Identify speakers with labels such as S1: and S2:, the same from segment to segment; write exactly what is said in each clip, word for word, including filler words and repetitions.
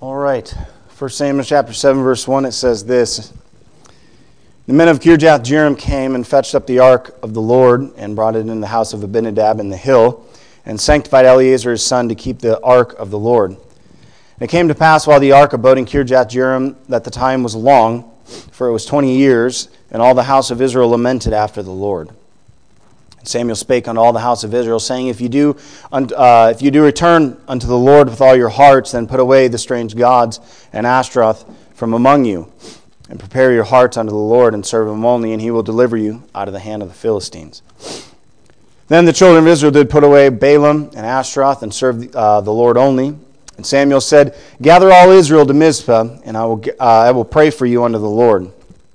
S1: All right. First Samuel chapter seven, verse one, it says this. The men of Kirjath-jearim came and fetched up the ark of the Lord and brought it in the house of Abinadab in the hill and sanctified Eleazar his son to keep the ark of the Lord. And it came to pass while the ark abode in Kirjath-jearim that the time was long, for it was twenty years, and all the house of Israel lamented after the Lord. Samuel spake unto all the house of Israel, saying, If you do uh, if you do return unto the Lord with all your hearts, then put away the strange gods and Ashtaroth from among you, and prepare your hearts unto the Lord, and serve him only, and he will deliver you out of the hand of the Philistines. Then the children of Israel did put away Baalim and Ashtaroth, and serve uh, the Lord only. And Samuel said, Gather all Israel to Mizpah, and I will uh, I will pray for you unto the Lord.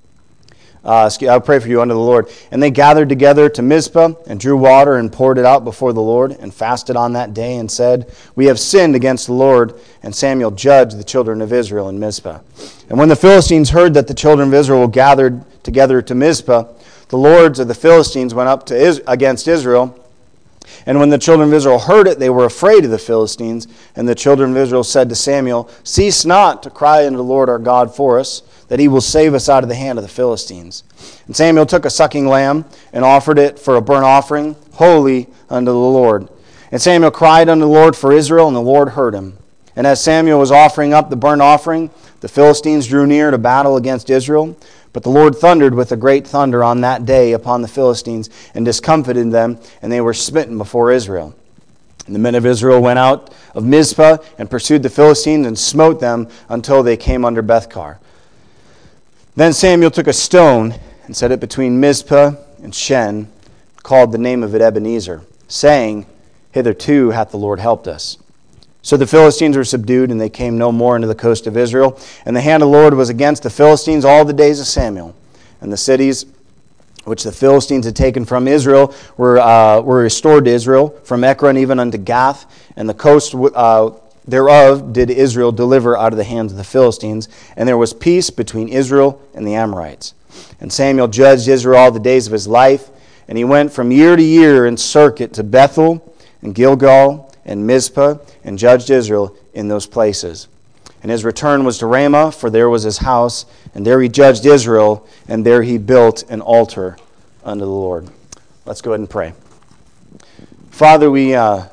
S1: Uh, I will pray for you unto the Lord. And they gathered together to Mizpah, and drew water, and poured it out before the Lord, and fasted on that day, and said, We have sinned against the Lord. And Samuel judged the children of Israel in Mizpah. And when the Philistines heard that the children of Israel gathered together to Mizpah, the lords of the Philistines went up to Is- against Israel. And when the children of Israel heard it, they were afraid of the Philistines. And the children of Israel said to Samuel, Cease not to cry unto the Lord our God for us, that he will save us out of the hand of the Philistines. And Samuel took a sucking lamb, and offered it for a burnt offering, holy unto the Lord. And Samuel cried unto the Lord for Israel, and the Lord heard him. And as Samuel was offering up the burnt offering, the Philistines drew near to battle against Israel. But the Lord thundered with a great thunder on that day upon the Philistines, and discomfited them, and they were smitten before Israel. And the men of Israel went out of Mizpah, and pursued the Philistines, and smote them until they came under Bethkar. Then Samuel took a stone, and set it between Mizpah and Shen, called the name of it Ebenezer, saying, Hitherto hath the Lord helped us. So the Philistines were subdued, and they came no more into the coast of Israel. And the hand of the Lord was against the Philistines all the days of Samuel. And the cities which the Philistines had taken from Israel were uh, were restored to Israel, from Ekron even unto Gath. And the coast uh, thereof did Israel deliver out of the hands of the Philistines. And there was peace between Israel and the Amorites. And Samuel judged Israel all the days of his life. And he went from year to year in circuit to Bethel and Gilgal and Mizpah, and judged Israel in those places. And his return was to Ramah, for there was his house, and there he judged Israel, and there he built an altar unto the Lord. Let's go ahead and pray. Father, we uh,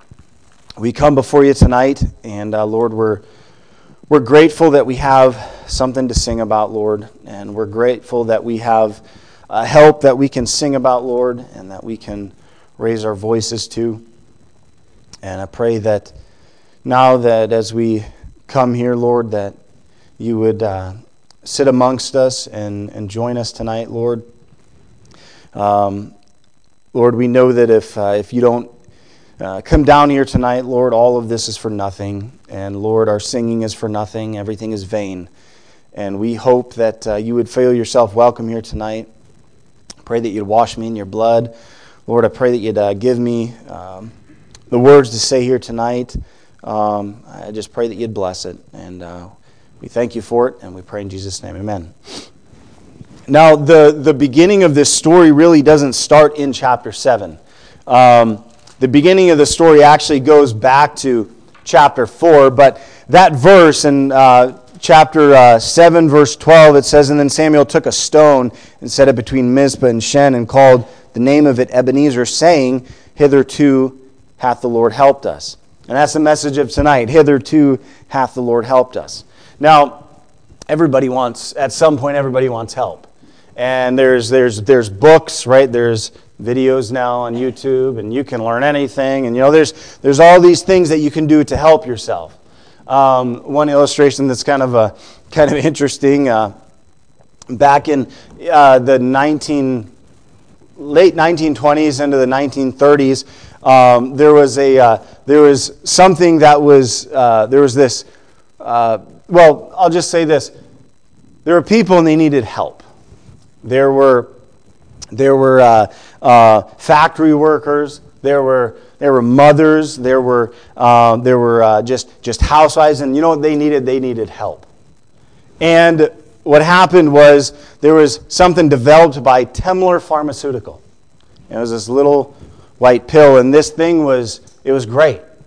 S1: we come before you tonight, and uh, Lord, we're we're grateful that we have something to sing about, Lord, and we're grateful that we have uh, help that we can sing about, Lord, and that we can raise our voices to. And I pray that now that as we come here, Lord, that you would uh, sit amongst us and, and join us tonight, Lord. Um, Lord, we know that if uh, if you don't uh, come down here tonight, Lord, all of this is for nothing. And Lord, our singing is for nothing. Everything is vain. And we hope that uh, you would feel yourself welcome here tonight. Pray that you'd wash me in your blood. Lord, I pray that you'd uh, give me Um, the words to say here tonight. Um, I just pray that you'd bless it. And uh, we thank you for it, and we pray in Jesus' name. Amen. Now, the, the beginning of this story really doesn't start in chapter seven. Um, the beginning of the story actually goes back to chapter four, but that verse in uh, chapter uh, seven, verse twelve, it says, And then Samuel took a stone and set it between Mizpah and Shen, and called the name of it Ebenezer, saying, Hitherto hath the Lord helped us. And that's the message of tonight. Hitherto hath the Lord helped us. Now, everybody wants, at some point, everybody wants help. And there's there's there's books, right? There's videos now on YouTube, and you can learn anything. And you know, there's there's all these things that you can do to help yourself. Um, one illustration that's kind of a kind of interesting. Uh, back in uh, the nineteen late nineteen twenties into the nineteen thirties. Um, there was a uh, there was something that was uh, there was this uh, well I'll just say this, there were people and they needed help. There were there were uh, uh, factory workers, there were there were mothers, there were uh, there were uh, just just housewives, and you know what they needed? They needed help. And what happened was there was something developed by Temler Pharmaceutical. It was this little white pill, and this thing was, it was great.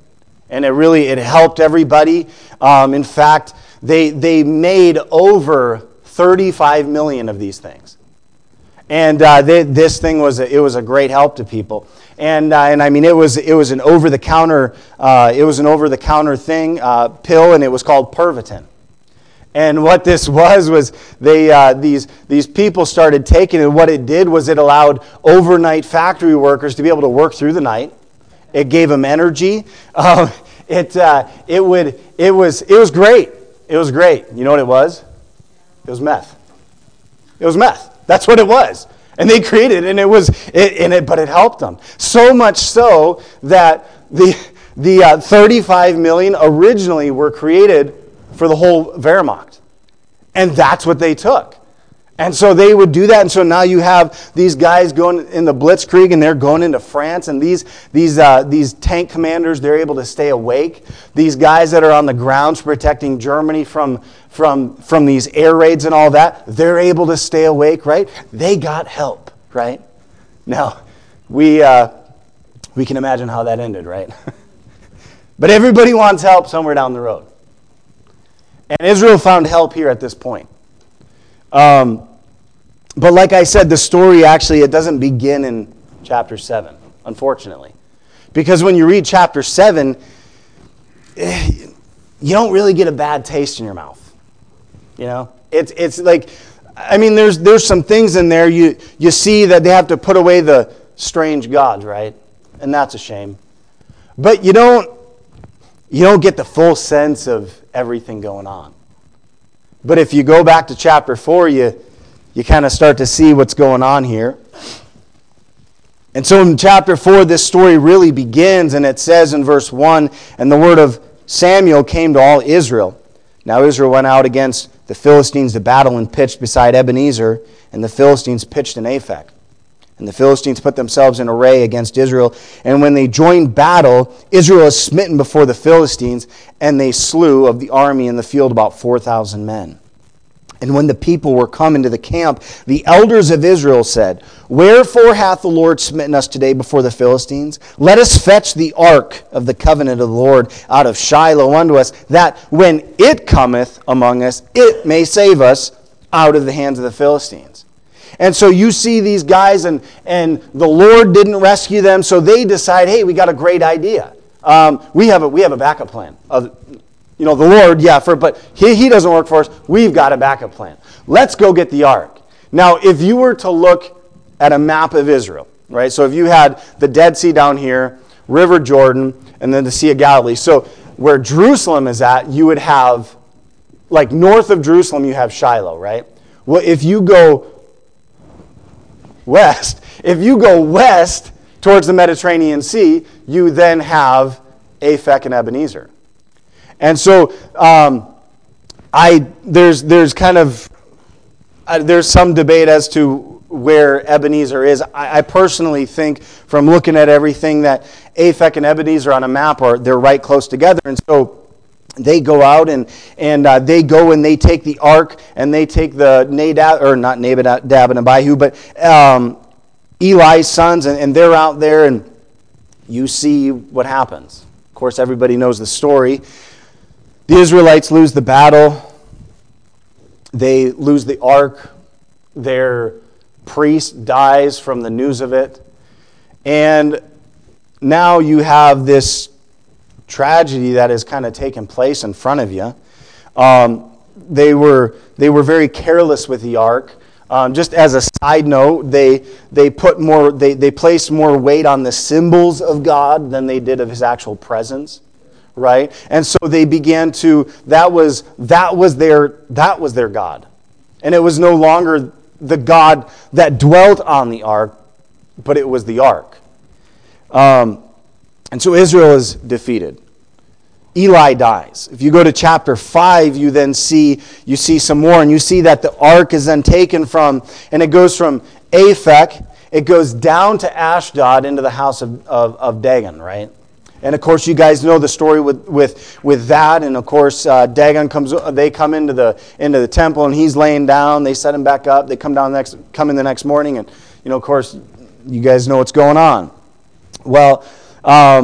S1: And it really, it helped everybody. Um, in fact, they they made over thirty-five million of these things. And uh, they, this thing was a, it was a great help to people. And uh, and I mean it was it was an over the counter uh, it was an over the counter thing uh, pill, and it was called Pervitin. And what this was was they uh, these these people started taking it. And what it did was it allowed overnight factory workers to be able to work through the night. It gave them energy. Um, it uh, it would it was it was great. It was great. You know what it was? It was meth. It was meth. That's what it was. And they created it, and it was it, and it, but it helped them so much so that the the uh, thirty-five million originally were created for the whole Wehrmacht, and that's what they took. And so they would do that, and so now you have these guys going in the Blitzkrieg, and they're going into France, and these these uh, these tank commanders, they're able to stay awake. These guys that are on the grounds protecting Germany from from from these air raids and all that, they're able to stay awake, right? They got help, right? Now, we uh, we can imagine how that ended, right? But everybody wants help somewhere down the road, and Israel found help here at this point. Um, but like I said, the story actually, it doesn't begin in chapter seven, unfortunately. Because when you read chapter seven, you don't really get a bad taste in your mouth. You know? It's it's like, I mean, there's there's some things in there, you, you see that they have to put away the strange gods, right? And that's a shame. But you don't, you don't get the full sense of everything going on. But if you go back to chapter four, you, you kind of start to see what's going on here. And so in chapter four, this story really begins, and it says in verse one, "And the word of Samuel came to all Israel. Now Israel went out against the Philistines to battle and pitched beside Ebenezer, and the Philistines pitched in Aphek. And the Philistines put themselves in array against Israel. And when they joined battle, Israel was smitten before the Philistines, and they slew of the army in the field about four thousand men. And when the people were come into the camp, the elders of Israel said, Wherefore hath the Lord smitten us today before the Philistines? Let us fetch the ark of the covenant of the Lord out of Shiloh unto us, that when it cometh among us, it may save us out of the hands of the Philistines. And so you see these guys, and, and the Lord didn't rescue them, so they decide, hey, we got a great idea. Um, we have a we have a backup plan. Of, you know, the Lord, yeah, for but he, he doesn't work for us. We've got a backup plan. Let's go get the ark. Now, if you were to look at a map of Israel, right? So if you had the Dead Sea down here, River Jordan, and then the Sea of Galilee. So where Jerusalem is at, you would have, like north of Jerusalem, you have Shiloh, right? Well, if you go west, if you go west towards the Mediterranean Sea, you then have Aphek and Ebenezer. And so um, I there's there's kind of uh, there's some debate as to where Ebenezer is. I, I personally think, from looking at everything, that Aphek and Ebenezer on a map are they're right close together, and so they go out and and uh, they go and they take the ark, and they take the Nadab, or not Nadab and Abihu, but um, Eli's sons, and, and they're out there, and you see what happens. Of course, everybody knows the story. The Israelites lose the battle. They lose the ark. Their priest dies from the news of it. And now you have this tragedy that has kind of taken place in front of you. Um, they were they were very careless with the ark. Um, just as a side note, they they put more they, they placed more weight on the symbols of God than they did of His actual presence. Right? And so they began to, that was that was their that was their God. And it was no longer the God that dwelt on the ark, but it was the ark. Um, and so Israel is defeated. Eli dies. If you go to chapter five, you then see you see some more, and you see that the ark is then taken from, and it goes from Aphek, it goes down to Ashdod into the house of, of, of Dagon, right? And of course, you guys know the story with with, with that. And of course, uh, Dagon comes. They come into the into the temple, and he's laying down. They set him back up. They come down the next, come in the next morning, and you know, of course, you guys know what's going on. Well, um,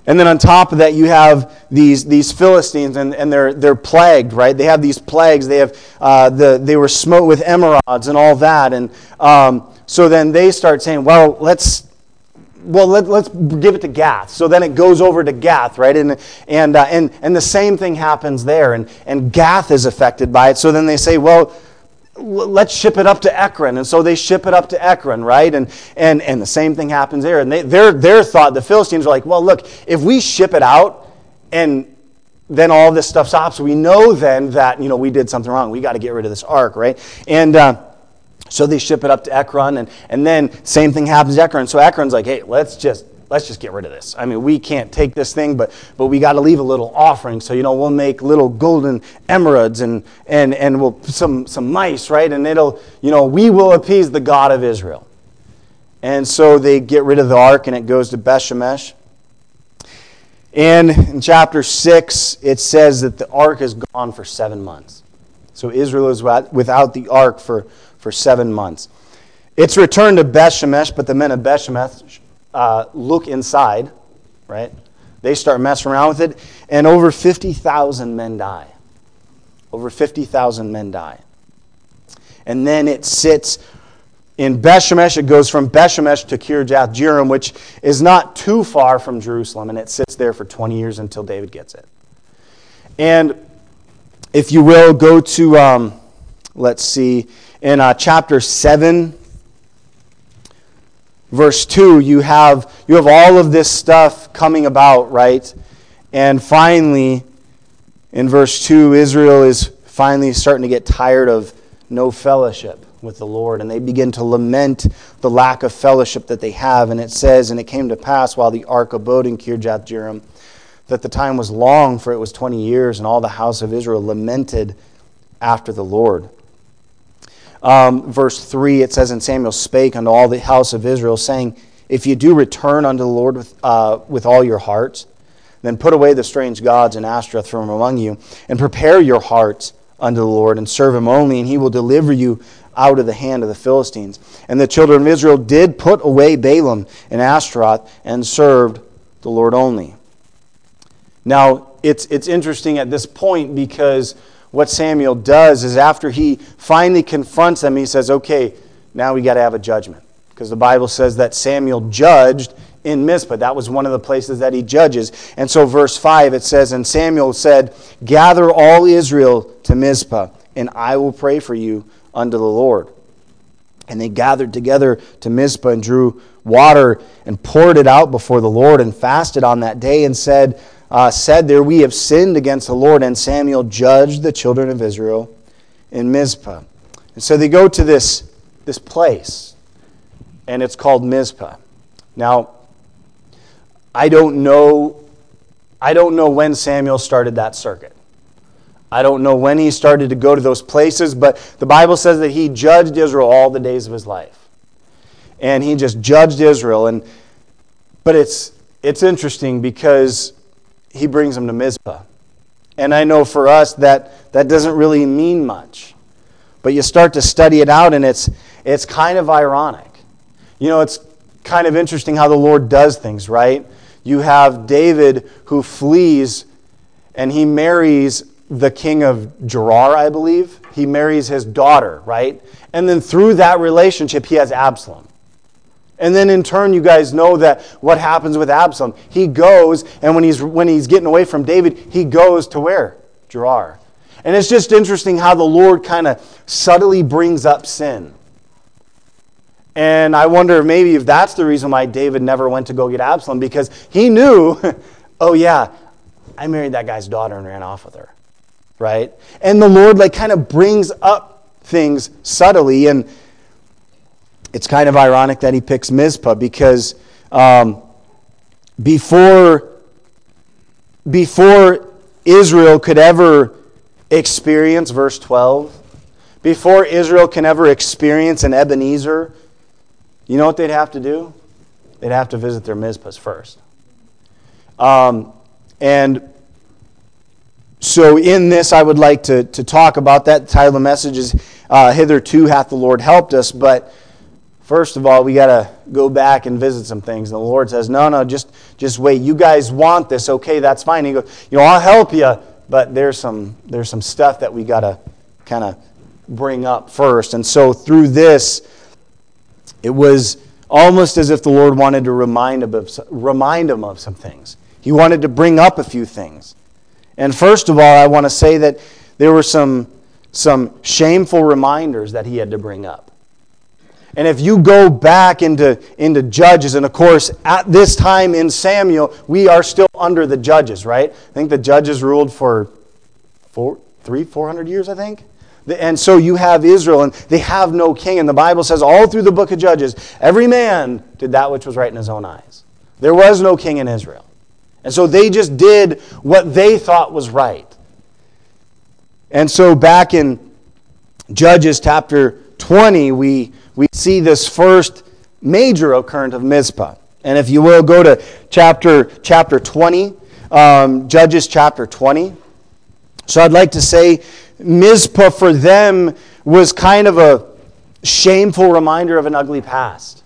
S1: And then on top of that, you have these these Philistines, and, and they're they're plagued, right? They have these plagues. They have uh, the they were smote with emerods and all that, and um, so then they start saying, well, let's well let, let's give it to Gath. So then it goes over to Gath, right? And and uh, and and the same thing happens there, and and Gath is affected by it. So then they say, well, let's ship it up to Ekron. And so they ship it up to Ekron, right? And and and the same thing happens there. And they, their their thought, the Philistines are like, well, look, if we ship it out and then all this stuff stops, we know then that, you know, we did something wrong. We got to get rid of this ark, right? And uh, so they ship it up to Ekron, and and then same thing happens to Ekron. So Ekron's like, hey, let's just Let's just get rid of this. I mean, we can't take this thing, but but we got to leave a little offering. So, you know, we'll make little golden emeralds and and and we'll some some mice, right? And it'll, you know, we will appease the God of Israel. And so they get rid of the ark, and it goes to Beth-shemesh. And in chapter six, it says that the ark is gone for seven months. So Israel is without the ark for, for seven months. It's returned to Beth-shemesh, but the men of Beth-shemesh Uh, look inside, right? They start messing around with it, and over fifty thousand men die. Over fifty thousand men die. And then it sits in Beth-shemesh. It goes from Beth-shemesh to Kirjath-jearim, which is not too far from Jerusalem, and it sits there for twenty years until David gets it. And if you will, go to, um, let's see, in uh, chapter seven, verse two, you have you have all of this stuff coming about, right? And finally, in verse two, Israel is finally starting to get tired of no fellowship with the Lord, and they begin to lament the lack of fellowship that they have. And it says, and it came to pass while the ark abode in Kirjath-jearim, that the time was long, for it was twenty years, and all the house of Israel lamented after the Lord. Um, verse three, it says, and Samuel spake unto all the house of Israel, saying, if you do return unto the Lord with, uh, with all your hearts, then put away the strange gods and Ashtoreth from among you, and prepare your hearts unto the Lord, and serve him only, and he will deliver you out of the hand of the Philistines. And the children of Israel did put away Baalim and Ashtaroth, and served the Lord only. Now, it's it's interesting at this point, because what Samuel does is, after he finally confronts them, he says, okay, now we got to have a judgment. Because the Bible says that Samuel judged in Mizpah. That was one of the places that he judges. And so verse five, it says, and Samuel said, gather all Israel to Mizpah, and I will pray for you unto the Lord. And they gathered together to Mizpah, and drew water, and poured it out before the Lord, and fasted on that day, and said, Uh, said there, we have sinned against the Lord. And Samuel judged the children of Israel in Mizpah. And so they go to this, this place, and it's called Mizpah. Now, I don't know, I don't know when Samuel started that circuit. I don't know when he started to go to those places, but the Bible says that he judged Israel all the days of his life. And he just judged Israel. And but it's it's interesting, because he brings them to Mizpah. And I know for us that that doesn't really mean much. But you start to study it out, and it's it's kind of ironic. You know, it's kind of interesting how the Lord does things, right? You have David who flees, and he marries the king of Gerar, I believe. He marries his daughter, right? And then through that relationship, he has Absalom. And then in turn, you guys know that what happens with Absalom. He goes, and when he's when he's getting away from David, he goes to where? Gerar. And it's just interesting how the Lord kind of subtly brings up sin. And I wonder maybe if that's the reason why David never went to go get Absalom, because he knew, oh yeah, I married that guy's daughter and ran off with her. Right? And the Lord like kind of brings up things subtly, and it's kind of ironic that he picks Mizpah, because um, before, before Israel could ever experience, verse twelve, before Israel can ever experience an Ebenezer, you know what they'd have to do? They'd have to visit their Mizpahs first. Um, and so in this, I would like to, to talk about that. The title of the message is uh, Hitherto Hath the Lord Helped Us, but first of all, we gotta go back and visit some things. And the Lord says, no, no, just, just wait. You guys want this. Okay, that's fine. And he goes, you know, I'll help you, but there's some, there's some stuff that we got to kind of bring up first. And so through this, it was almost as if the Lord wanted to remind him of, remind him of some things. He wanted to bring up a few things. And first of all, I want to say that there were some, some shameful reminders that he had to bring up. And if you go back into, into Judges, and of course, at this time in Samuel, we are still under the Judges, right? I think the Judges ruled for four, three, four hundred years, I think. And so you have Israel, and they have no king. And the Bible says all through the book of Judges, every man did that which was right in his own eyes. There was no king in Israel. And so they just did what they thought was right. And so back in Judges chapter twenty, we, we see this first major occurrence of Mizpah. And if you will, go to chapter, chapter twenty, um, Judges chapter twenty. So I'd like to say Mizpah for them was kind of a shameful reminder of an ugly past.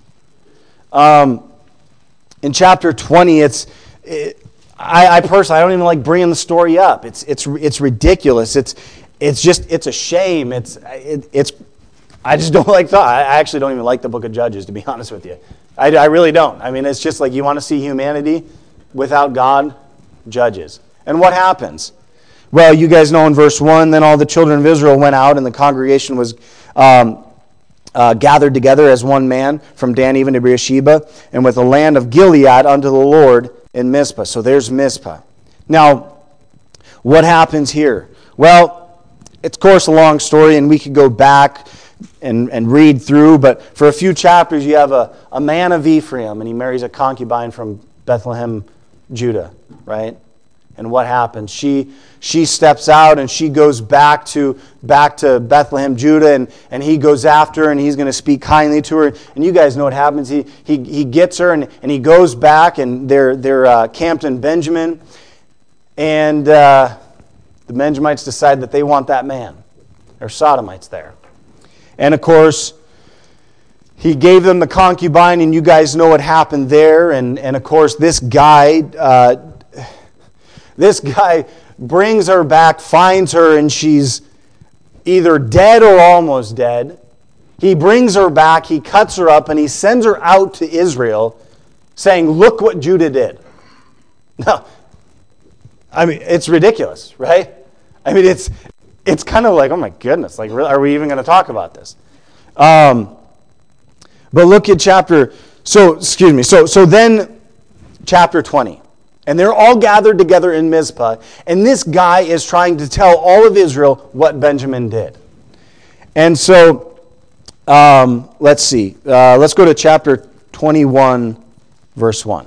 S1: Um, in chapter twenty, it's it, I, I personally I don't even like bringing the story up. It's it's it's ridiculous. It's it's just it's a shame. It's it, it's I just don't like that. I actually don't even like the book of Judges, to be honest with you. I, I really don't. I mean, it's just like you want to see humanity without God. Judges. And what happens? Well, you guys know in verse one, then all the children of Israel went out, and the congregation was um, uh, gathered together as one man from Dan even to Beersheba, and with the land of Gilead unto the Lord in Mizpah. So there's Mizpah. Now, what happens here? Well, it's of course a long story, and we could go back and, and read through, but for a few chapters you have a, a man of Ephraim, and he marries a concubine from Bethlehem, Judah, right? And what happens? She she steps out and she goes back to back to Bethlehem, Judah, and, and he goes after her and he's going to speak kindly to her. And you guys know what happens. He he he gets her and, and he goes back and they're they're uh, camped in Benjamin, and uh, the Benjamites decide that they want that man. There are Sodomites there, and of course he gave them the concubine, and you guys know what happened there. And and of course this guy. Uh, This guy brings her back, finds her, and she's either dead or almost dead. He brings her back, he cuts her up, and he sends her out to Israel saying, look what Judah did. Now, I mean, it's ridiculous, right? I mean, it's it's kind of like, oh my goodness, like, really, are we even going to talk about this? Um, but look at chapter, so, excuse me, so so then chapter twenty. And they're all gathered together in Mizpah. And this guy is trying to tell all of Israel what Benjamin did. And so, um, let's see. Uh, let's go to chapter twenty-one, verse one.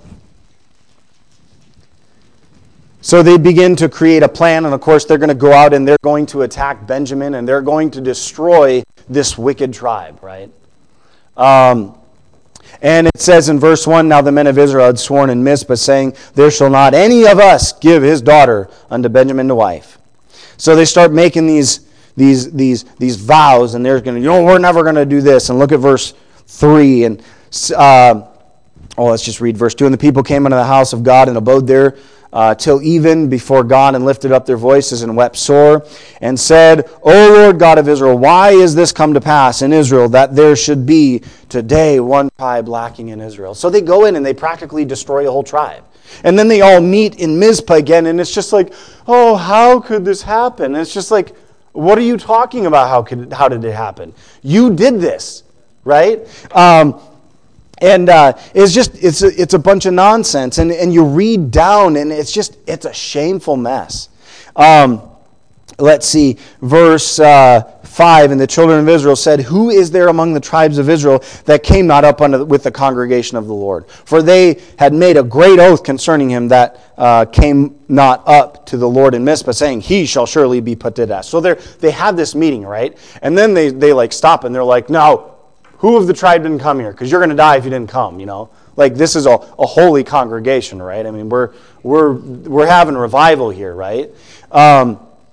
S1: So they begin to create a plan. And of course, they're going to go out and they're going to attack Benjamin. And they're going to destroy this wicked tribe, right? Um... And it says in verse one, now the men of Israel had sworn in Mizpah, saying, there shall not any of us give his daughter unto Benjamin to wife. So they start making these, these, these, these vows, and they're going to, you know, we're never going to do this. And look at verse three. And uh, oh, let's just read verse two. And the people came unto the house of God and abode there uh, till even before God, and lifted up their voices and wept sore, and said, O Lord God of Israel, why is this come to pass in Israel, that there should be today one tribe lacking in Israel? So they go in and they practically destroy a whole tribe. And then they all meet in Mizpah again, and it's just like, oh, how could this happen? And it's just like, what are you talking about? How could how did it happen? You did this, right? Um, And uh, it's just, it's a, it's a bunch of nonsense. And, and you read down and it's just, it's a shameful mess. Um, let's see, verse uh, five, and the children of Israel said, who is there among the tribes of Israel that came not up unto, with the congregation of the Lord? For they had made a great oath concerning him that uh, came not up to the Lord in Mizpah, saying, he shall surely be put to death. So they they have this meeting, right? And then they, they like stop and they're like, no, who of the tribe didn't come here? Because you're going to die if you didn't come, you know. Like, this is a, a holy congregation, right? I mean, we're we're we're having revival here, right? Um,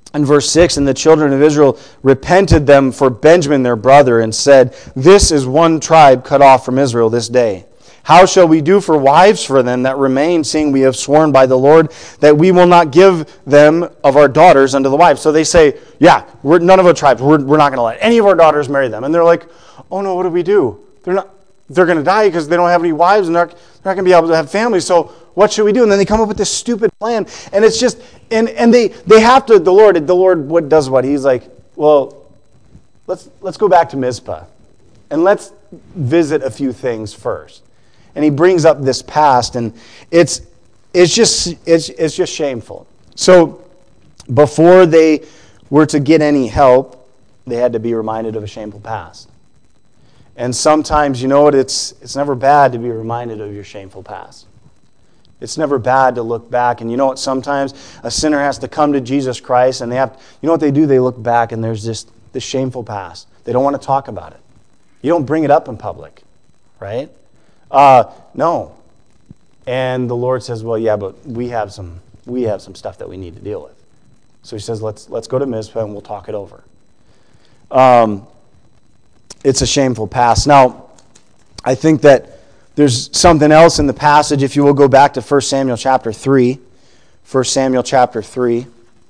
S1: In verse six, and the children of Israel repented them for Benjamin their brother, and said, This is one tribe cut off from Israel this day. How shall we do for wives for them that remain, seeing we have sworn by the Lord that we will not give them of our daughters unto the wives? So they say, yeah, we're none of our tribes, we're, we're not going to let any of our daughters marry them. And they're like, oh no, what do we do? They're not. They're going to die because they don't have any wives and they're not, they're not going to be able to have families. So what should we do? And then they come up with this stupid plan. And it's just, and, and they, they have to, the Lord, the Lord what does what? He's like, well, let's let's go back to Mizpah. And let's visit a few things first. And he brings up this past, and it's it's just it's it's just shameful. So before they were to get any help, they had to be reminded of a shameful past. And sometimes, you know what, it's it's never bad to be reminded of your shameful past. It's never bad to look back. And you know what, sometimes a sinner has to come to Jesus Christ, and they have, you know what they do? They look back, and there's just this shameful past. They don't want to talk about it. You don't bring it up in public, right? Uh, no. And the Lord says, well, yeah, but we have some we have some stuff that we need to deal with. So he says, let's let's go to Mizpah and we'll talk it over. Um, it's a shameful past. Now, I think that there's something else in the passage. If you will go back to First Samuel chapter three. First Samuel chapter three.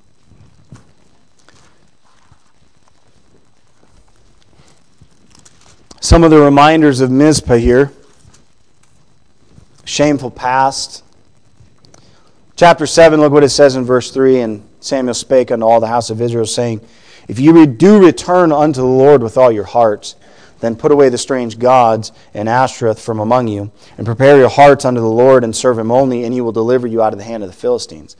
S1: Some of the reminders of Mizpah here. Shameful past. Chapter seven, look what it says in verse three. And Samuel spake unto all the house of Israel, saying, If ye do return unto the Lord with all your hearts, then put away the strange gods and Ashtoreth from among you, and prepare your hearts unto the Lord, and serve him only, and he will deliver you out of the hand of the Philistines.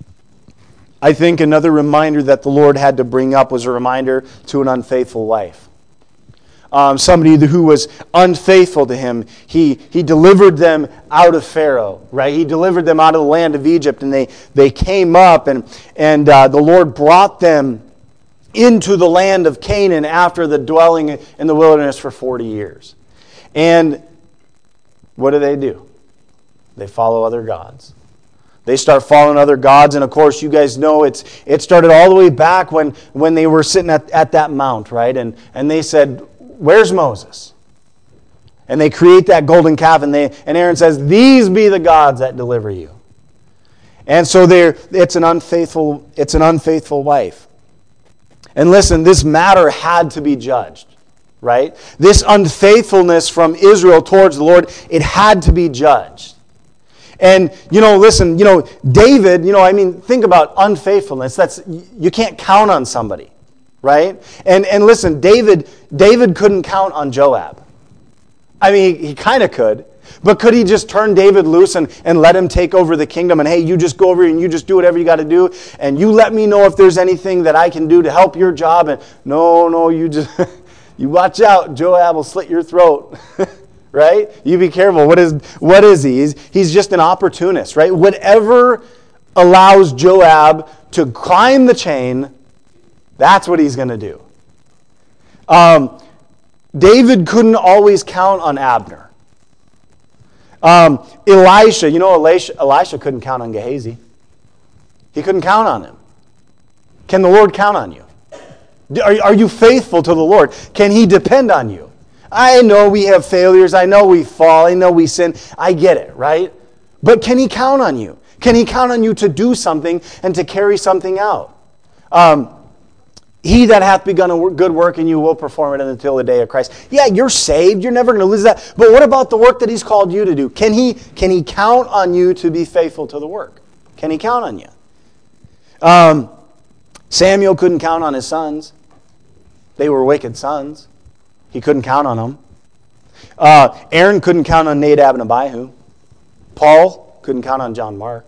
S1: I think another reminder that the Lord had to bring up was a reminder to an unfaithful wife. Um, somebody who was unfaithful to him. He he delivered them out of Pharaoh, right? He delivered them out of the land of Egypt, and they, they came up, and, and uh, the Lord brought them into the land of Canaan after the dwelling in the wilderness for forty years. And what do they do? They follow other gods. They start following other gods, and of course, you guys know it's it started all the way back when, when they were sitting at, at that mount, right? And and they said, Where's Moses? And they create that golden calf, and they and Aaron says, These be the gods that deliver you. And so there, it's an unfaithful, it's an unfaithful wife. And listen, this matter had to be judged, right? This unfaithfulness from Israel towards the Lord, it had to be judged. And, you know, listen, you know, David, you know, I mean, think about unfaithfulness. That's, you can't count on somebody. Right? And and listen, David David couldn't count on Joab. I mean, he, he kind of could. But could he just turn David loose and, and let him take over the kingdom? And hey, you just go over and you just do whatever you got to do. And you let me know if there's anything that I can do to help your job. And no, no, you just, you watch out. Joab will slit your throat. Right? You be careful. What is what is he? He's, he's just an opportunist, right? Whatever allows Joab to climb the chain, that's what he's going to do. Um, David couldn't always count on Abner. Um, Elisha, you know, Elisha, Elisha couldn't count on Gehazi. He couldn't count on him. Can the Lord count on you? Are, are you faithful to the Lord? Can he depend on you? I know we have failures. I know we fall. I know we sin. I get it, right? But can he count on you? Can he count on you to do something and to carry something out? Um, He that hath begun a good work in you will perform it until the day of Christ. Yeah, you're saved. You're never going to lose that. But what about the work that he's called you to do? Can he, can he count on you to be faithful to the work? Can he count on you? Um, Samuel couldn't count on his sons. They were wicked sons. He couldn't count on them. Uh, Aaron couldn't count on Nadab and Abihu. Paul couldn't count on John Mark.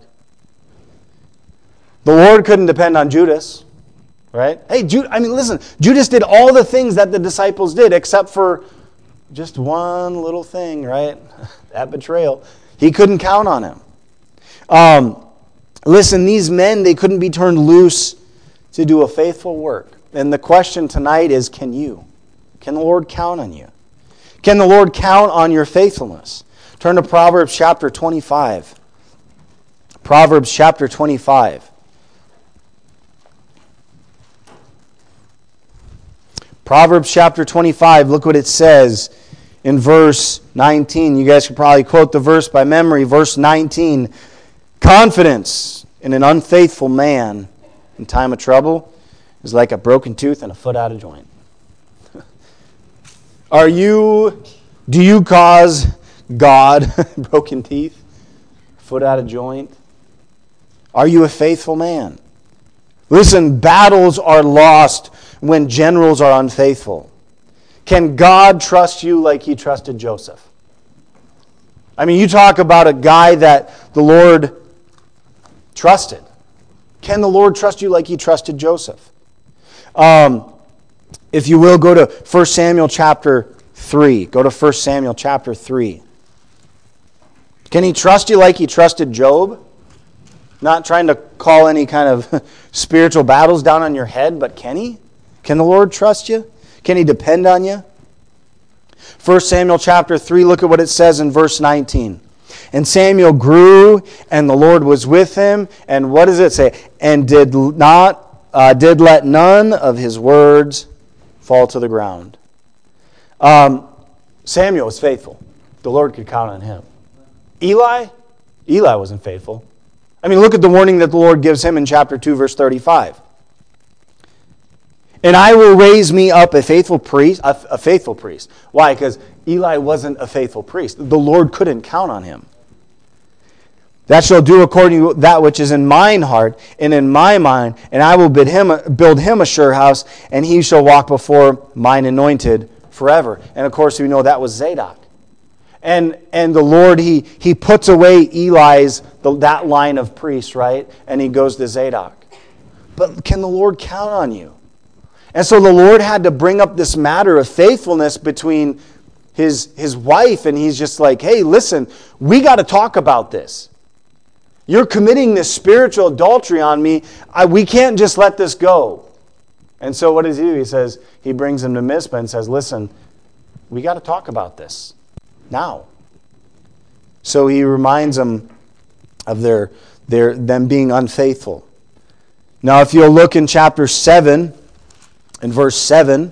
S1: The Lord couldn't depend on Judas. Right? Hey, Jude, I mean, listen, Judas did all the things that the disciples did except for just one little thing, right? That betrayal. He couldn't count on him. Um, listen, these men, they couldn't be turned loose to do a faithful work. And the question tonight is, can you? Can the Lord count on you? Can the Lord count on your faithfulness? Turn to Proverbs chapter twenty-five. Proverbs chapter twenty-five. Proverbs chapter twenty-five, look what it says in verse nineteen. You guys could probably quote the verse by memory. Verse nineteen, confidence in an unfaithful man in time of trouble is like a broken tooth and a foot out of joint. Are you, do you cause God broken teeth, foot out of joint? Are you a faithful man? Listen, battles are lost when generals are unfaithful. Can God trust you like he trusted Joseph? I mean, you talk about a guy that the Lord trusted. Can the Lord trust you like he trusted Joseph? Um, if you will, go to First Samuel chapter three. Go to First Samuel chapter three. Can he trust you like he trusted Job? Not trying to call any kind of spiritual battles down on your head, but can he? Can the Lord trust you? Can he depend on you? First Samuel chapter three, look at what it says in verse nineteen. And Samuel grew, and the Lord was with him. And what does it say? And did not, uh, did let none of his words fall to the ground. Um, Samuel was faithful. The Lord could count on him. Eli? Eli wasn't faithful. I mean, look at the warning that the Lord gives him in chapter two, verse thirty-five. And I will raise me up a faithful priest, a, a faithful priest. Why? Because Eli wasn't a faithful priest. The Lord couldn't count on him. That shall do according to that which is in mine heart and in my mind, and I will bid him build him a sure house, and he shall walk before mine anointed forever. And of course, we know that was Zadok. And and the Lord, he he puts away Eli's the, that line of priests, right? And he goes to Zadok. But can the Lord count on you? And so the Lord had to bring up this matter of faithfulness between his his wife, and he's just like, hey, listen, we got to talk about this. You're committing this spiritual adultery on me. I, we can't just let this go. And so what does he do? He says, he brings him to Mizpah and says, listen, we got to talk about this now. So he reminds them of their, their them being unfaithful. Now, if you'll look in chapter seven, in verse seven,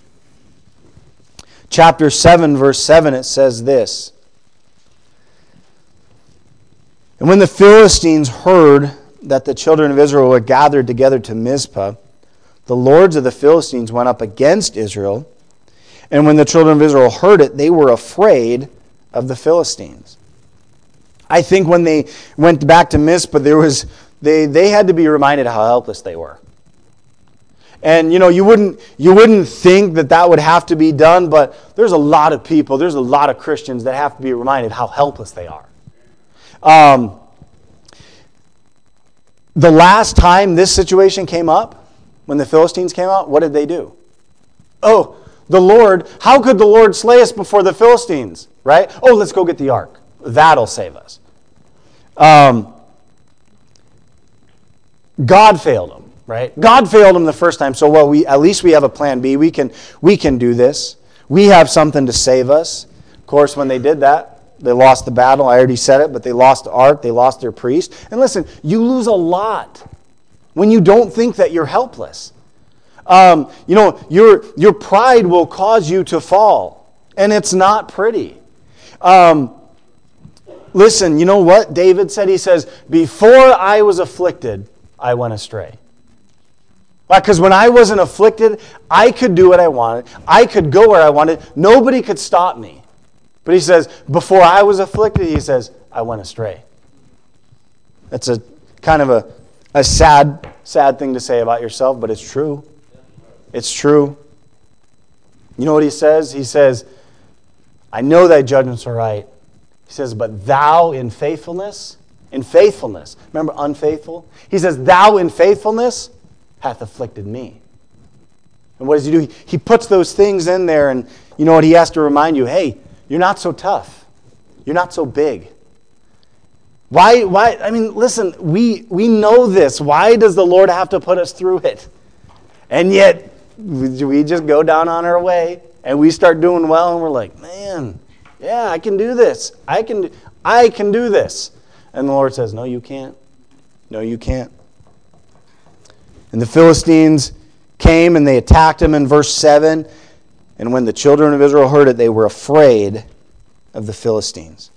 S1: chapter seven, verse seven, it says this. And when the Philistines heard that the children of Israel were gathered together to Mizpah, the lords of the Philistines went up against Israel. And when the children of Israel heard it, they were afraid of the Philistines. I think when they went back to Mizpah, there was they, they had to be reminded how helpless they were. And you know, you wouldn't you wouldn't think that that would have to be done, but there's a lot of people, there's a lot of Christians that have to be reminded how helpless they are. Um, the last time this situation came up, when the Philistines came out, what did they do? Oh, the Lord, how could the Lord slay us before the Philistines? Right? Oh, let's go get the ark. That'll save us. Um, God failed them, right? God failed them the first time, so well, we at least we have a plan B. We can we can do this. We have something to save us. Of course, when they did that, they lost the battle. I already said it, but they lost the ark. They lost their priest. And listen, you lose a lot when you don't think that you're helpless. Um, you know, your your pride will cause you to fall, and it's not pretty. Um, listen, you know what David said? He says, before I was afflicted, I went astray. Because when I wasn't afflicted, I could do what I wanted. I could go where I wanted. Nobody could stop me. But he says, before I was afflicted, he says, I went astray. That's a kind of a, a sad, sad thing to say about yourself, but it's true. It's true. You know what he says? He says, I know thy judgments are right. He says, but thou in faithfulness, in faithfulness, remember unfaithful? He says, thou in faithfulness hath afflicted me. And what does he do? He, he puts those things in there, and you know what? He has to remind you, hey, you're not so tough. You're not so big. Why, why, I mean, listen, we, we know this. Why does the Lord have to put us through it? And yet, we just go down on our way, and we start doing well, and we're like, man, yeah, I can do this. I can, I can do this. And the Lord says, no, you can't. No, you can't. And the Philistines, came and they attacked him in verse seven. And when the children of Israel heard it, they were afraid of the Philistines.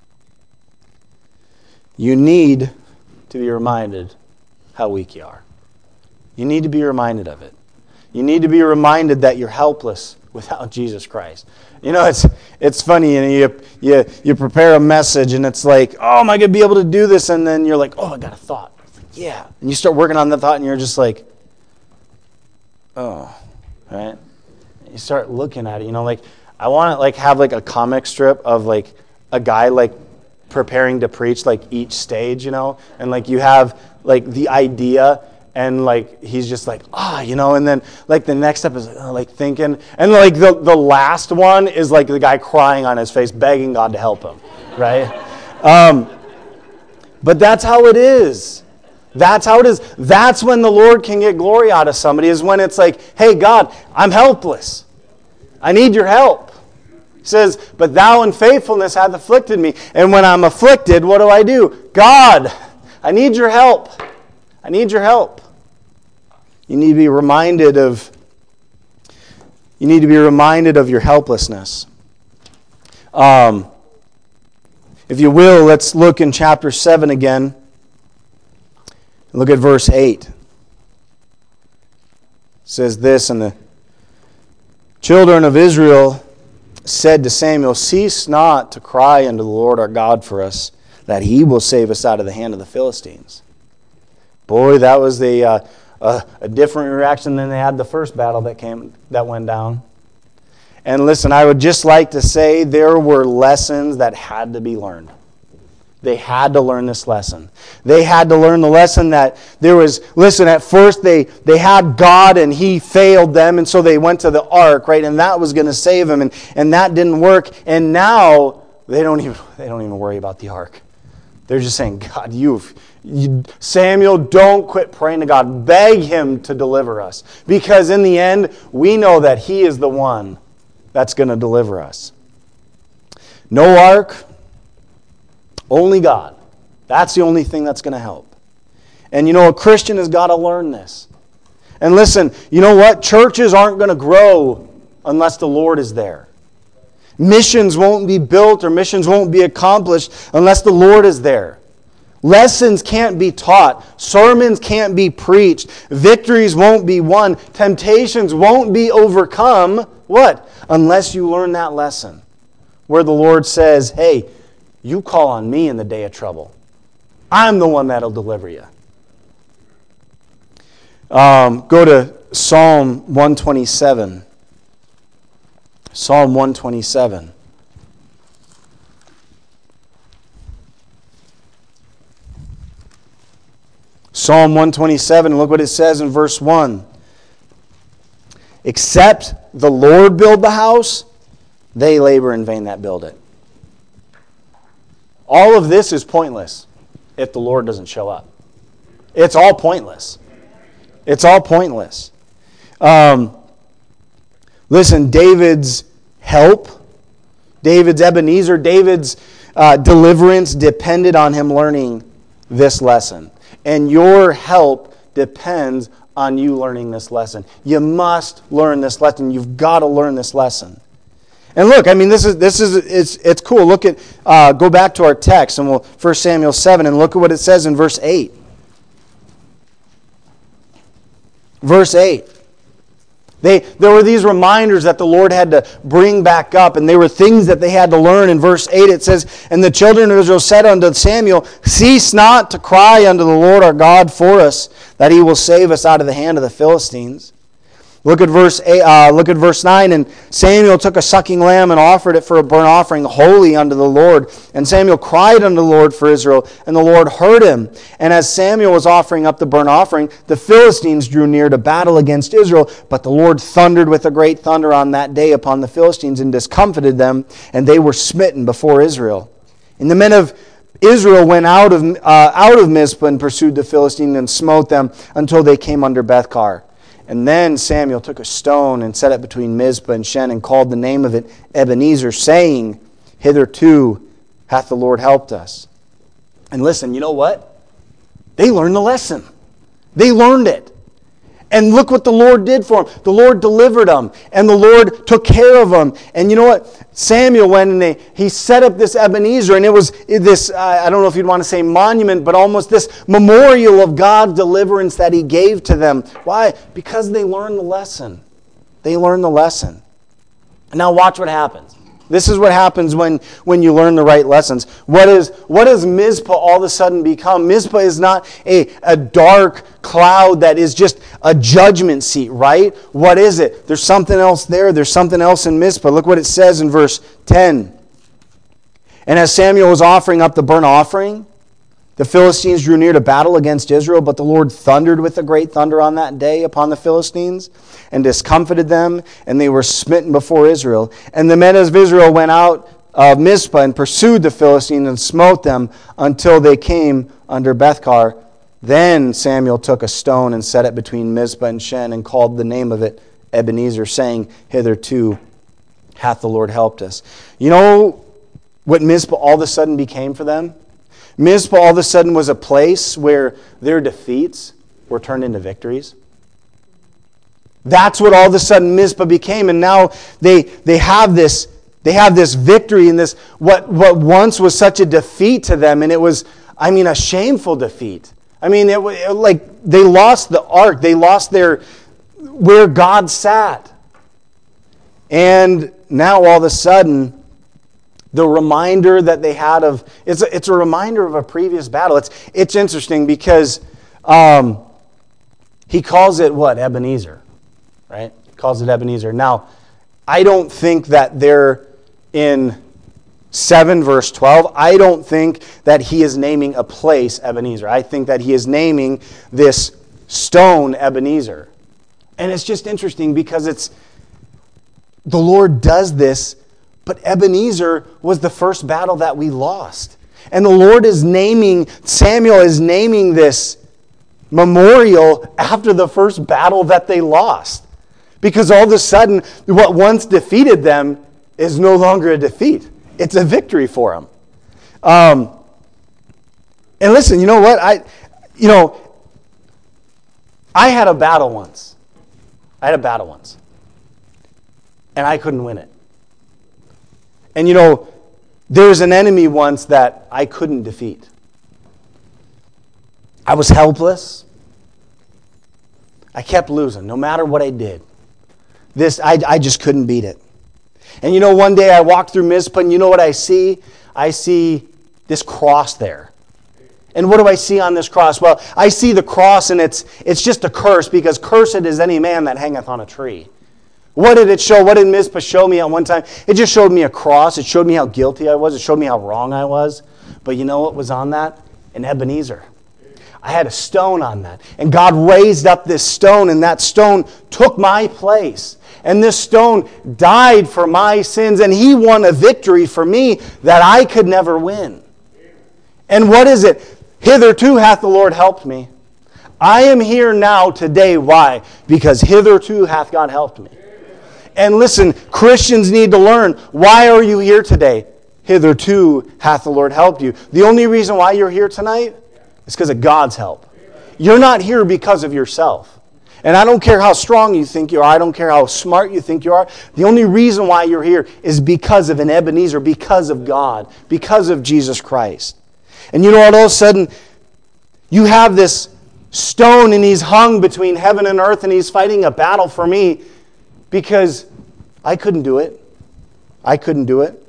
S1: You need to be reminded how weak you are. You need to be reminded of it. You need to be reminded that you're helpless without Jesus Christ. You know, it's it's funny, you know, you, you, you prepare a message and it's like, oh, am I going to be able to do this? And then you're like, oh, I got a thought. Like, yeah. And you start working on the thought and you're just like, oh, right? You start looking at it, you know, like, I want to like have like a comic strip of like a guy like preparing to preach like each stage, you know, and like you have like the idea and like he's just like, ah, you know, and then like the next step is uh, like thinking, and like the, the last one is like the guy crying on his face, begging God to help him, right? um, but that's how it is. That's how it is. That's when the Lord can get glory out of somebody, is when it's like, hey, God, I'm helpless. I need your help. He says, but thou in faithfulness hath afflicted me. And when I'm afflicted, what do I do? God, I need your help. I need your help. You need to be reminded of you need to be reminded of your helplessness. Um, if you will, let's look in chapter seven again. Look at verse eight. It says this, and the children of Israel said to Samuel, cease not to cry unto the Lord our God for us, that he will save us out of the hand of the Philistines. Boy, that was the, uh, uh, a different reaction than they had the first battle that came that went down. And listen, I would just like to say there were lessons that had to be learned. They had to learn this lesson. They had to learn the lesson that there was, listen, at first they, they had God and he failed them, and so they went to the ark, right? And that was going to save them, and, and that didn't work. And now they don't even they don't even worry about the ark. They're just saying, God, you've you, Samuel, don't quit praying to God. Beg him to deliver us. Because in the end, we know that he is the one that's going to deliver us. No ark. Only God. That's the only thing that's going to help. And you know, a Christian has got to learn this. And listen, you know what? Churches aren't going to grow unless the Lord is there. Missions won't be built or missions won't be accomplished unless the Lord is there. Lessons can't be taught. Sermons can't be preached. Victories won't be won. Temptations won't be overcome. What? Unless you learn that lesson. Where the Lord says, hey, you call on me in the day of trouble. I'm the one that'll deliver you. Um, go to Psalm one twenty-seven. Psalm one twenty-seven. Psalm one twenty-seven, look what it says in verse one. Except the Lord build the house, they labor in vain that build it. All of this is pointless if the Lord doesn't show up. It's all pointless. It's all pointless. Um, listen, David's help, David's Ebenezer, David's uh, deliverance depended on him learning this lesson. And your help depends on you learning this lesson. You must learn this lesson. You've got to learn this lesson. And look, I mean, this is this is it's it's cool. Look at uh, go back to our text, and we'll First Samuel seven, and look at what it says in verse eight. Verse eight. They there were these reminders that the Lord had to bring back up, and they were things that they had to learn. In verse eight, it says, "And the children of Israel said unto Samuel, cease not to cry unto the Lord our God for us, that he will save us out of the hand of the Philistines." Look at verse eight, uh, look at verse nine. And Samuel took a sucking lamb and offered it for a burnt offering, holy unto the Lord. And Samuel cried unto the Lord for Israel, and the Lord heard him. And as Samuel was offering up the burnt offering, the Philistines drew near to battle against Israel. But the Lord thundered with a great thunder on that day upon the Philistines, and discomfited them, and they were smitten before Israel. And the men of Israel went out of uh, out of Mizpah and pursued the Philistines and smote them until they came under Bethkar. And then Samuel took a stone and set it between Mizpah and Shen, and called the name of it Ebenezer, saying, hitherto hath the Lord helped us. And listen, you know what? They learned the lesson. They learned it. And look what the Lord did for them. The Lord delivered them, and the Lord took care of them. And you know what? Samuel went and they, he set up this Ebenezer, and it was this, uh, I don't know if you'd want to say monument, but almost this memorial of God's deliverance that he gave to them. Why? Because they learned the lesson. They learned the lesson. Now watch what happens. This is what happens when, when you learn the right lessons. What is what does Mizpah all of a sudden become? Mizpah is not a, a dark cloud that is just a judgment seat, right? What is it? There's something else there. There's something else in Mizpah. Look what it says in verse ten. And as Samuel was offering up the burnt offering, the Philistines drew near to battle against Israel, but the Lord thundered with a great thunder on that day upon the Philistines and discomfited them, and they were smitten before Israel. And the men of Israel went out of Mizpah and pursued the Philistines and smote them until they came under Bethkar. Then Samuel took a stone and set it between Mizpah and Shen and called the name of it Ebenezer, saying, hitherto hath the Lord helped us. You know what Mizpah all of a sudden became for them? Mizpah all of a sudden was a place where their defeats were turned into victories. That's what all of a sudden Mizpah became, and now they they have this they have this victory in this what what once was such a defeat to them, and it was I mean a shameful defeat. I mean it, it like they lost the ark, they lost their where God sat, and now all of a sudden, the reminder that they had of, it's a, it's a reminder of a previous battle. It's it's interesting because um, he calls it what? Ebenezer, right? He calls it Ebenezer. Now, I don't think that they're in seven verse twelve. I don't think that he is naming a place Ebenezer. I think that he is naming this stone Ebenezer. And it's just interesting because it's, the Lord does this. But Ebenezer was the first battle that we lost. And the Lord is naming, Samuel is naming this memorial after the first battle that they lost. Because all of a sudden, what once defeated them is no longer a defeat. It's a victory for them. Um, and listen, you know what? I, you know, I had a battle once. I had a battle once. And I couldn't win it. And you know, there's an enemy once that I couldn't defeat. I was helpless. I kept losing, no matter what I did. This, I, I just couldn't beat it. And you know, one day I walked through Mizpah, and you know what I see? I see this cross there. And what do I see on this cross? Well, I see the cross, and it's it's just a curse, because cursed is any man that hangeth on a tree. What did it show? What did Mizpah show me at one time? It just showed me a cross. It showed me how guilty I was. It showed me how wrong I was. But you know what was on that? An Ebenezer. I had a stone on that. And God raised up this stone, and that stone took my place. And this stone died for my sins, and He won a victory for me that I could never win. And what is it? Hitherto hath the Lord helped me. I am here now today. Why? Because hitherto hath God helped me. And listen, Christians need to learn, why are you here today? Hitherto hath the Lord helped you. The only reason why you're here tonight is because of God's help. You're not here because of yourself. And I don't care how strong you think you are. I don't care how smart you think you are. The only reason why you're here is because of an Ebenezer, because of God, because of Jesus Christ. And you know what? All of a sudden, you have this stone, and He's hung between heaven and earth, and He's fighting a battle for me. Because I couldn't do it. I couldn't do it.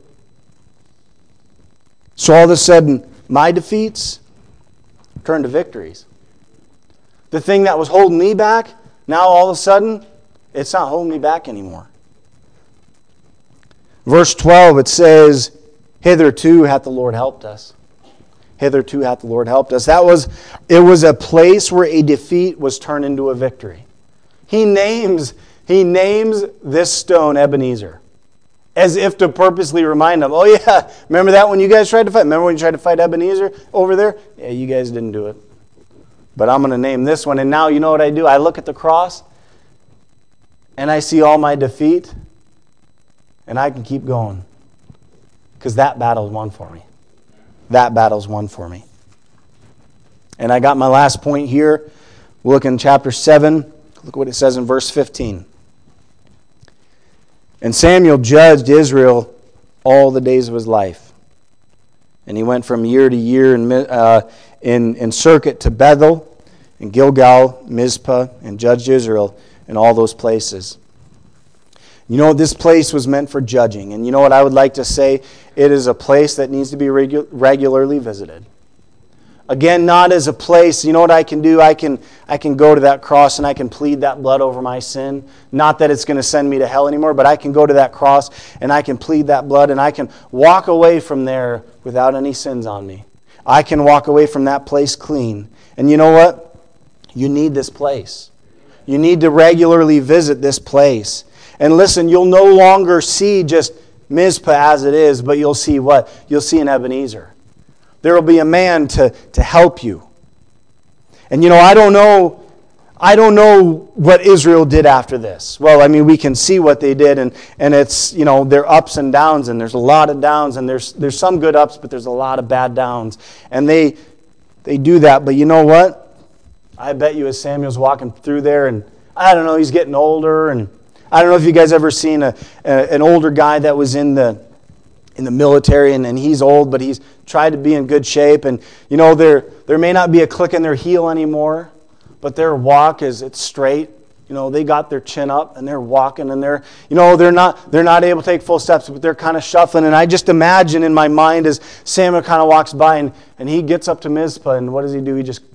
S1: So all of a sudden, my defeats turned to victories. The thing that was holding me back, now all of a sudden, it's not holding me back anymore. Verse twelve, it says, hitherto hath the Lord helped us. Hitherto hath the Lord helped us. That was, it was a place where a defeat was turned into a victory. He names He names this stone Ebenezer, as if to purposely remind them, oh yeah, remember that when you guys tried to fight? Remember when you tried to fight Ebenezer over there? Yeah, you guys didn't do it. But I'm going to name this one. And now you know what I do? I look at the cross, and I see all my defeat, and I can keep going. Because that battle's won for me. That battle's won for me. And I got my last point here. We'll look in chapter seven. Look what it says in verse fifteen. And Samuel judged Israel all the days of his life. And he went from year to year in, uh, in, in circuit to Bethel, and Gilgal, Mizpah, and judged Israel in all those places. You know, this place was meant for judging. And you know what I would like to say? It is a place that needs to be regu- regularly visited. Again, not as a place, you know what I can do? I can I can go to that cross and I can plead that blood over my sin. Not that it's going to send me to hell anymore, but I can go to that cross and I can plead that blood and I can walk away from there without any sins on me. I can walk away from that place clean. And you know what? You need this place. You need to regularly visit this place. And listen, you'll no longer see just Mizpah as it is, but you'll see what? You'll see an Ebenezer. There will be a man to, to help you. And you know, I don't know, I don't know what Israel did after this. Well, I mean, we can see what they did, and, and it's, you know, their ups and downs, and there's a lot of downs, and there's there's some good ups, but there's a lot of bad downs. And they they do that, but you know what? I bet you as Samuel's walking through there, and I don't know, he's getting older, and I don't know if you guys ever seen a, a an older guy that was in the in the military, and, and he's old, but he's tried to be in good shape. And, you know, there there may not be a click in their heel anymore, but their walk is it's straight. You know, they got their chin up, and they're walking, and they're, you know, they're not they're not able to take full steps, but they're kind of shuffling. And I just imagine in my mind as Samuel kind of walks by, and, and he gets up to Mizpah, and what does he do? He just,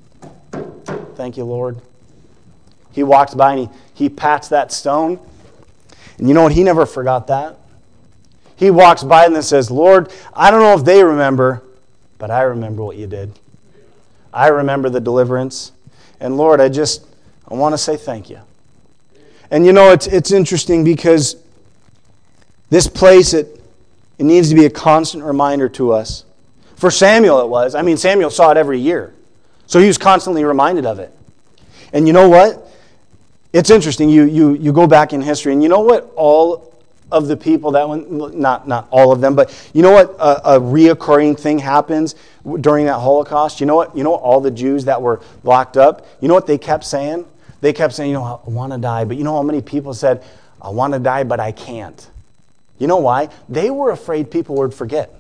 S1: thank you, Lord. He walks by, and he, he pats that stone. And you know what? He never forgot that. He walks by and then says, Lord, I don't know if they remember, but I remember what you did. I remember the deliverance. And Lord, I just, I want to say thank you. And you know, it's it's interesting because this place, it, it needs to be a constant reminder to us. For Samuel it was. I mean, Samuel saw it every year. So he was constantly reminded of it. And you know what? It's interesting. You you you go back in history, and you know what all of the people that went, not not all of them, but you know what a, a reoccurring thing happens during that Holocaust? You know what? You know what all the Jews that were locked up, you know what they kept saying? They kept saying, you know, I want to die. But you know how many people said, I want to die, but I can't? You know why? They were afraid people would forget.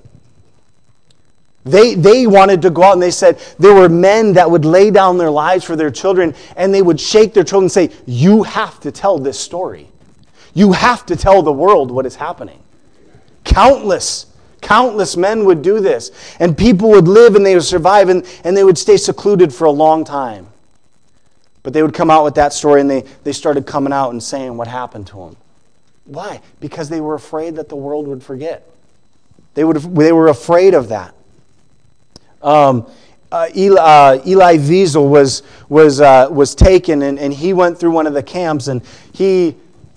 S1: They they wanted to go out, and they said there were men that would lay down their lives for their children, and they would shake their children and say, you have to tell this story. You have to tell the world what is happening. Countless, countless men would do this. And people would live and they would survive, and, and they would stay secluded for a long time. But they would come out with that story, and they, they started coming out and saying what happened to them. Why? Because they were afraid that the world would forget. They would they were afraid of that. Um, uh, Eli, uh, Eli Wiesel was was uh, was taken, and, and he went through one of the camps, and he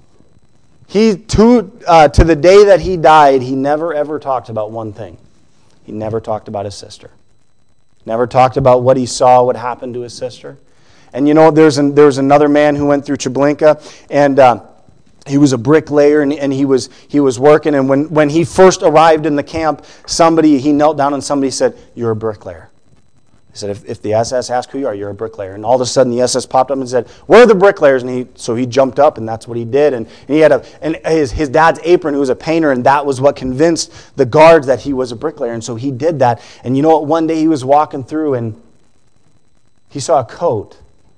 S1: he to uh, to the day that he died, he never ever talked about one thing. He never talked about his sister. Never talked about what he saw, what happened to his sister. And you know, there's an, there was another man who went through Treblinka, and uh, he was a bricklayer, and, and he was he was working. And when, when he first arrived in the camp, somebody he knelt down and somebody said, "You're a bricklayer." He said, if, if the S S asks who you are, you're a bricklayer. And all of a sudden, the S S popped up and said, "Where are the bricklayers?" And he so he jumped up, and that's what he did. And, and he had a and his his dad's apron, who was a painter, and that was what convinced the guards that he was a bricklayer. And so he did that. And you know what? One day he was walking through, and he saw a coat.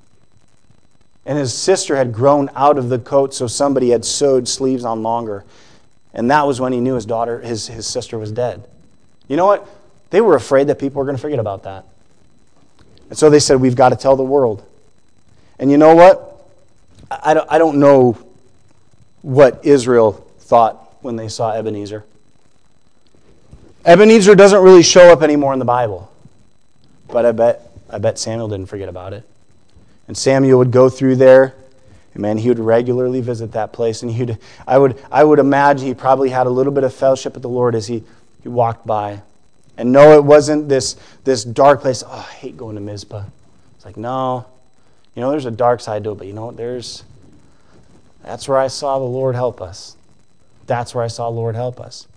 S1: And his sister had grown out of the coat, so somebody had sewed sleeves on longer. And that was when he knew his daughter, his, his sister was dead. You know what? They were afraid that people were going to forget about that. And so they said, we've got to tell the world. And you know what? I don't, I don't know what Israel thought when they saw Ebenezer. Ebenezer doesn't really show up anymore in the Bible. But I bet, I bet Samuel didn't forget about it. And Samuel would go through there, and man, he would regularly visit that place. And he'd, I would, I would imagine he probably had a little bit of fellowship with the Lord as he, he walked by. And no, it wasn't this, this dark place. Oh, I hate going to Mizpah. It's like, no, you know, there's a dark side to it, but you know what? There's, that's where I saw the Lord help us. That's where I saw the Lord help us.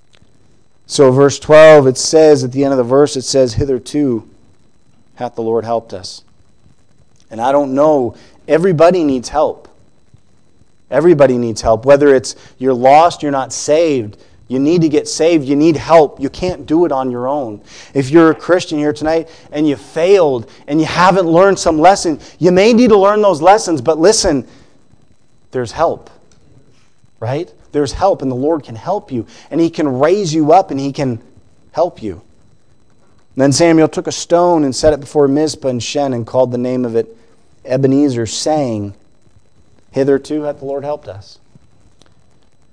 S1: So verse twelve, it says, at the end of the verse, it says, hitherto hath the Lord helped us. And I don't know Everybody needs help. Everybody needs help. Whether it's you're lost, you're not saved, you need to get saved, you need help. You can't do it on your own. If you're a Christian here tonight and you failed and you haven't learned some lesson, you may need to learn those lessons, but listen, there's help. Right? There's help, and the Lord can help you, and He can raise you up, and He can help you. And then Samuel took a stone and set it before Mizpah and Shen and called the name of it Ebenezer, saying, hitherto hath the Lord helped us.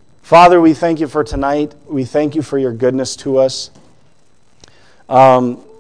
S1: Father, we thank you for tonight. We thank you for your goodness to us. Um,